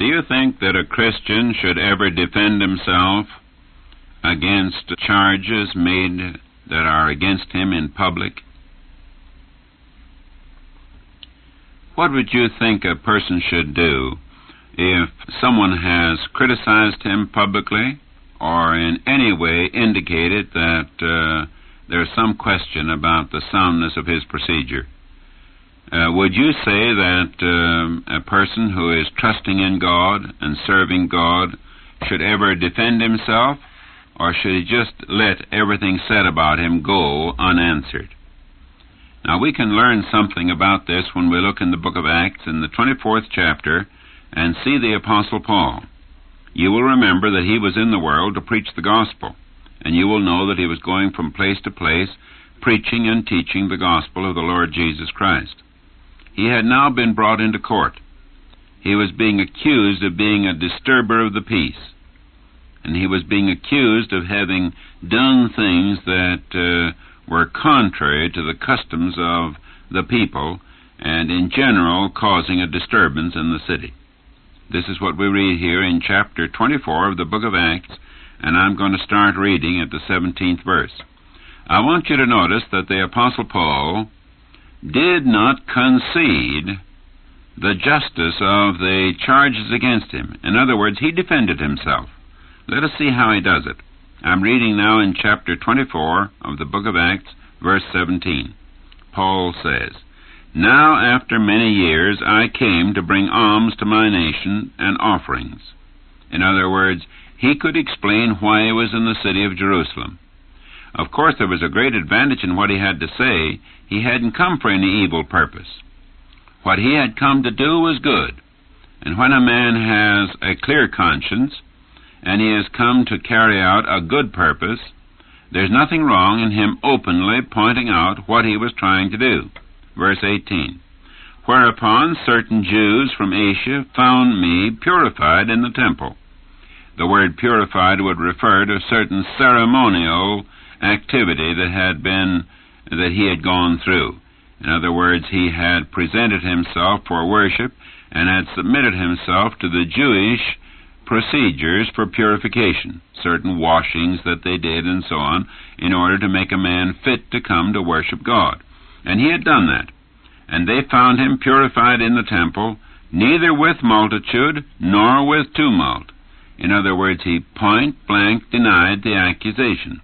Do you think that a Christian should ever defend himself against charges made that are against him in public? What would you think a person should do if someone has criticized him publicly or in any way indicated that there's some question about the soundness of his procedure? Would you say that a person who is trusting in God and serving God should ever defend himself, or should he just let everything said about him go unanswered? Now, we can learn something about this when we look in the book of Acts in the 24th chapter and see the Apostle Paul. You will remember that he was in the world to preach the gospel, and you will know that he was going from place to place preaching and teaching the gospel of the Lord Jesus Christ. He had now been brought into court. He was being accused of being a disturber of the peace, and he was being accused of having done things that were contrary to the customs of the people, and in general causing a disturbance in the city. This is what we read here in chapter 24 of the book of Acts, and I'm going to start reading at the 17th verse. I want you to notice that the Apostle Paul did not concede the justice of the charges against him. In other words, he defended himself. Let us see how he does it. I'm reading now in chapter 24 of the book of Acts, verse 17. Paul says, "Now after many years I came to bring alms to my nation and offerings." In other words, he could explain why he was in the city of Jerusalem. Of course, there was a great advantage in what he had to say. He hadn't come for any evil purpose. What he had come to do was good. And when a man has a clear conscience, and he has come to carry out a good purpose, there's nothing wrong in him openly pointing out what he was trying to do. Verse 18, "Whereupon certain Jews from Asia found me purified in the temple." The word purified would refer to certain ceremonial activity that he had gone through. In other words, he had presented himself for worship and had submitted himself to the Jewish procedures for purification, certain washings that they did and so on, in order to make a man fit to come to worship God. And he had done that. And they found him purified in the temple, neither with multitude nor with tumult. In other words, he point-blank denied the accusation.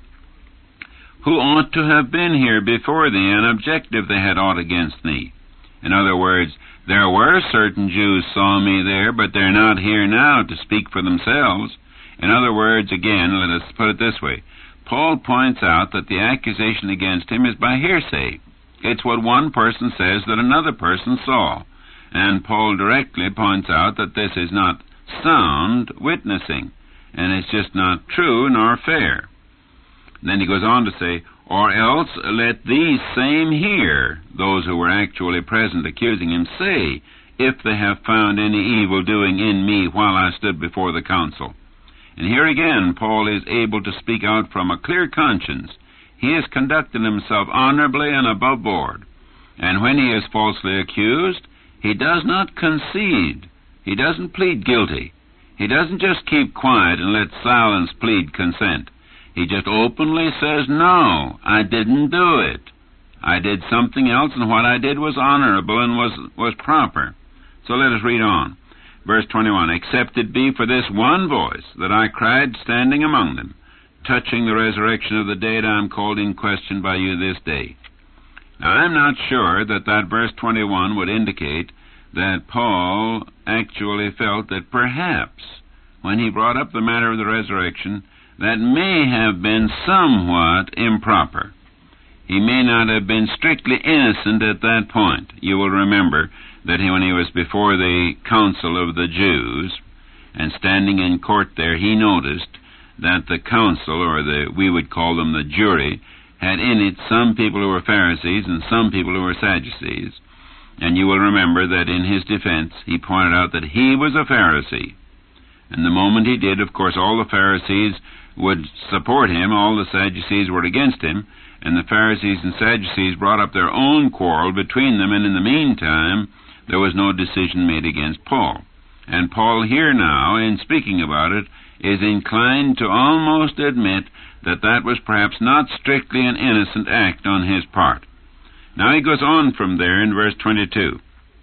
"Who ought to have been here before thee and object if they had aught against thee?" In other words, there were certain Jews saw me there, but they're not here now to speak for themselves. In other words, again, let us put it this way. Paul points out that the accusation against him is by hearsay. It's what one person says that another person saw. And Paul directly points out that this is not sound witnessing, and it's just not true nor fair. Then he goes on to say, "Or else let these same here," those who were actually present accusing him, "say, if they have found any evil doing in me while I stood before the council." And here again, Paul is able to speak out from a clear conscience. He has conducted himself honorably and above board. And when he is falsely accused, he does not concede. He doesn't plead guilty. He doesn't just keep quiet and let silence plead consent. He just openly says, "No, I didn't do it. I did something else, and what I did was honorable and was proper." So let us read on. Verse 21, "Except it be for this one voice that I cried standing among them, touching the resurrection of the dead, I am called in question by you this day." Now, I'm not sure that verse 21 would indicate that Paul actually felt that perhaps, when he brought up the matter of the resurrection, that may have been somewhat improper. He may not have been strictly innocent at that point. You will remember that when he was before the council of the Jews, and standing in court there, he noticed that the council, or we would call them the jury, had in it some people who were Pharisees and some people who were Sadducees. And you will remember that in his defense, he pointed out that he was a Pharisee. And the moment he did, of course, all the Pharisees would support him, all the Sadducees were against him, and the Pharisees and Sadducees brought up their own quarrel between them, and in the meantime, there was no decision made against Paul. And Paul here now, in speaking about it, is inclined to almost admit that that was perhaps not strictly an innocent act on his part. Now he goes on from there in verse 22.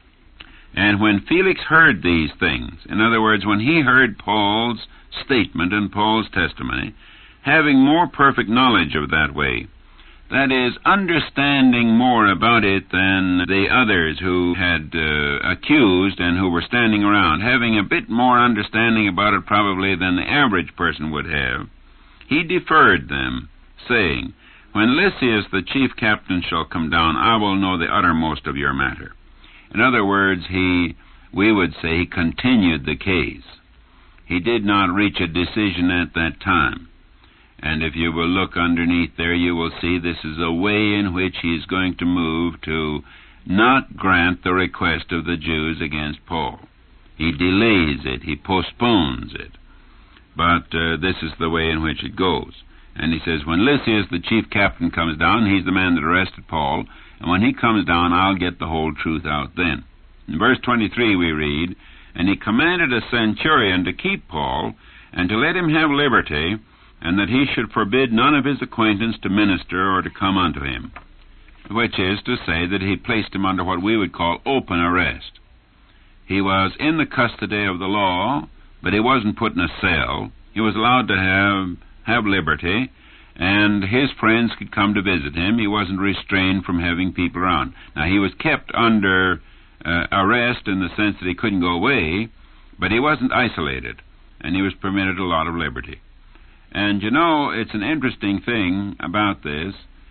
And when Felix heard these things, in other words, when he heard Paul's statement and Paul's testimony, having more perfect knowledge of that way, that is, understanding more about it than the others who had accused and who were standing around, having a bit more understanding about it probably than the average person would have, he deferred them, saying, When Lysias the chief captain shall come down, I will know the uttermost of your matter. In other words, we would say he continued the case. He did not reach a decision at that time. And if you will look underneath there, you will see this is a way in which he is going to move to not grant the request of the Jews against Paul. He delays it. He postpones it. But this is the way in which it goes. And he says, when Lysias, the chief captain, comes down, he's the man that arrested Paul, and when he comes down, I'll get the whole truth out then. In verse 23 we read, And he commanded a centurion to keep Paul, and to let him have liberty, and that he should forbid none of his acquaintance to minister or to come unto him. Which is to say that he placed him under what we would call open arrest. He was in the custody of the law, but he wasn't put in a cell. He was allowed to have liberty, and his friends could come to visit him. He wasn't restrained from having people around. Now, he was kept under arrest in the sense that he couldn't go away, but he wasn't isolated, and he was permitted a lot of liberty. And, you know, it's an interesting thing about this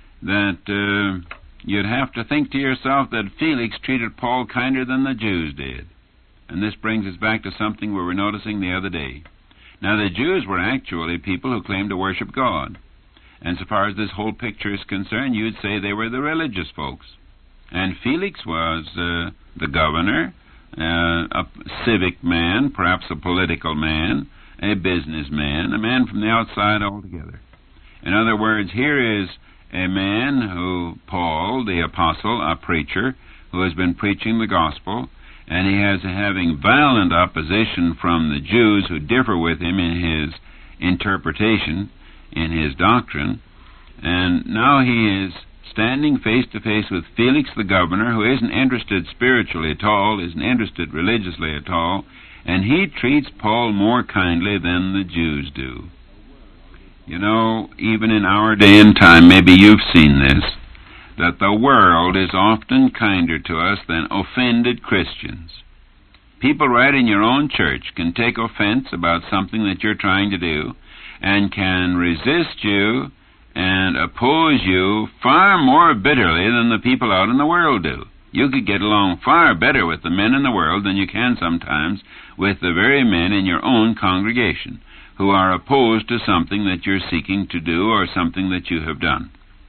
that you'd have to think to yourself that Felix treated Paul kinder than the Jews did. And this brings us back to something we were noticing the other day. Now, the Jews were actually people who claimed to worship God. And so far as this whole picture is concerned, you'd say they were the religious folks. And Felix was the governor, a civic man, perhaps a political man, a businessman, a man from the outside altogether. In other words, here is a man who, Paul, the apostle, a preacher, who has been preaching the gospel, and he has having violent opposition from the Jews who differ with him in his interpretation, in his doctrine, and now he is standing face to face with Felix the governor, who isn't interested spiritually at all, isn't interested religiously at all, and he treats Paul more kindly than the Jews do. You know, even in our day and time, maybe you've seen this, that the world is often kinder to us than offended Christians. People right in your own church can take offense about something that you're trying to do and can resist you and oppose you far more bitterly than the people out in the world do. You could get along far better with the men in the world than you can sometimes with the very men in your own congregation who are opposed to something that you're seeking to do or something that you have done.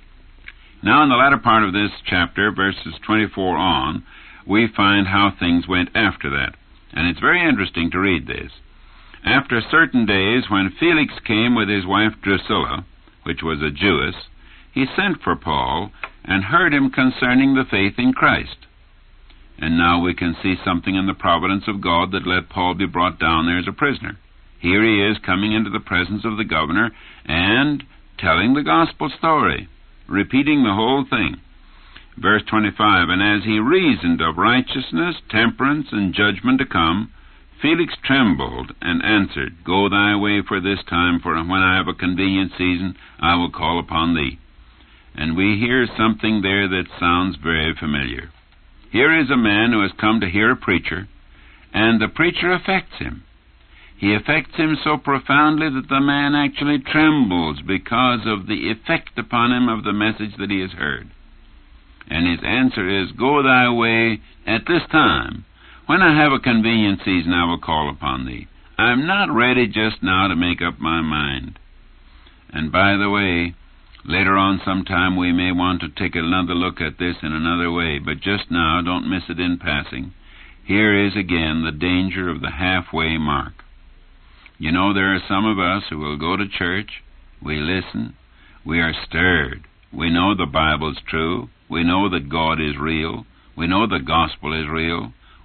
Now, in the latter part of this chapter, verses 24 on, we find how things went after that. And it's very interesting to read this. After certain days, when Felix came with his wife Drusilla, which was a Jewess, he sent for Paul and heard him concerning the faith in Christ. And now we can see something in the providence of God that let Paul be brought down there as a prisoner. Here he is coming into the presence of the governor and telling the gospel story, repeating the whole thing. Verse 25, And as he reasoned of righteousness, temperance, and judgment to come, Felix trembled and answered, Go thy way for this time, for when I have a convenient season, I will call upon thee. And we hear something there that sounds very familiar. Here is a man who has come to hear a preacher, and the preacher affects him. He affects him so profoundly that the man actually trembles because of the effect upon him of the message that he has heard. And his answer is, Go thy way at this time. When I have a convenient season, I will call upon thee. I'm not ready just now to make up my mind. And by the way, later on sometime we may want to take another look at this in another way, but just now, don't miss it in passing. Here is again the danger of the halfway mark. You know, there are some of us who will go to church, we listen, we are stirred. We know the Bible's true. We know that God is real. We know the gospel is real.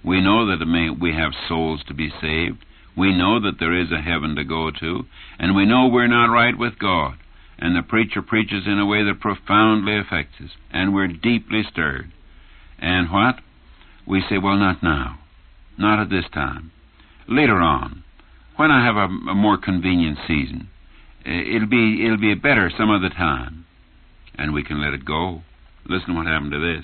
We know that we have souls to be saved. We know that there is a heaven to go to, and we know we're not right with God. And the preacher preaches in a way that profoundly affects us, and we're deeply stirred. And what? We say, well, not now. Not at this time. Later on, when I have a more convenient season, it'll be better some other time. And we can let it go. Listen what happened to this.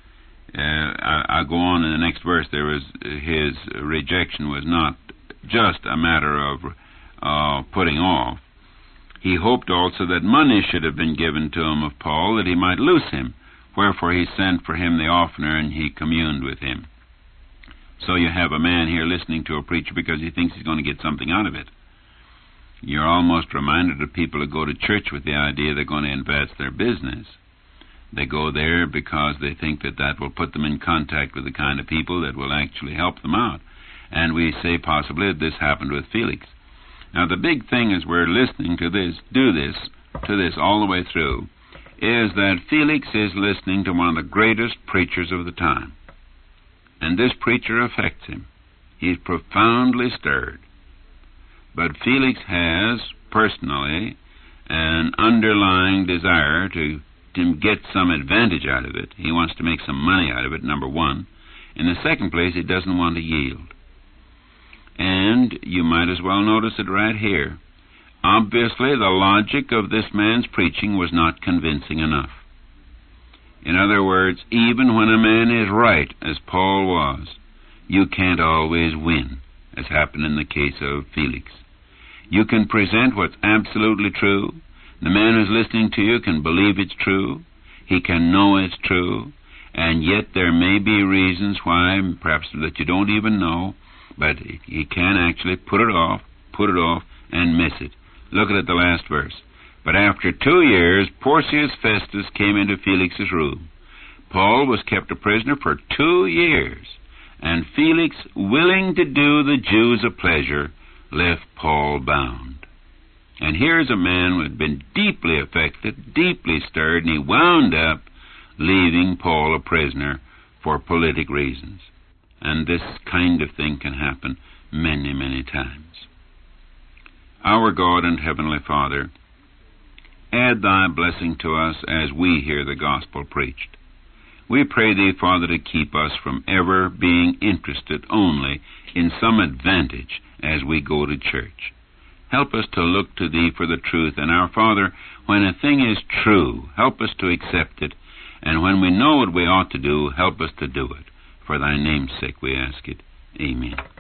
I'll go on in the next verse. There was his rejection was not just a matter of putting off. He hoped also that money should have been given to him of Paul, that he might loose him. Wherefore he sent for him the oftener, and he communed with him. So you have a man here listening to a preacher because he thinks he's going to get something out of it. You're almost reminded of people who go to church with the idea they're going to advance their business. They go there because they think that will put them in contact with the kind of people that will actually help them out. And we say possibly that this happened with Felix. Now the big thing as we're listening to this, to this all the way through, is that Felix is listening to one of the greatest preachers of the time. And this preacher affects him. He's profoundly stirred. But Felix has, personally, an underlying desire to get some advantage out of it. He wants to make some money out of it, number one. In the second place, he doesn't want to yield. And you might as well notice it right here. Obviously, the logic of this man's preaching was not convincing enough. In other words, even when a man is right, as Paul was, you can't always win, as happened in the case of Felix. You can present what's absolutely true. The man who's listening to you can believe it's true. He can know it's true. And yet there may be reasons why, perhaps that you don't even know, but he can actually put it off, and miss it. Look at the last verse. But after 2 years, Porcius Festus came into Felix's room. Paul was kept a prisoner for 2 years, and Felix, willing to do the Jews a pleasure, left Paul bound. And here's a man who had been deeply affected, deeply stirred, and he wound up leaving Paul a prisoner for politic reasons. And this kind of thing can happen many, many times. Our God and Heavenly Father, add thy blessing to us as we hear the gospel preached. We pray thee, Father, to keep us from ever being interested only in some advantage as we go to church. Help us to look to thee for the truth. And our Father, when a thing is true, help us to accept it. And when we know what we ought to do, help us to do it. For thy name's sake we ask it. Amen.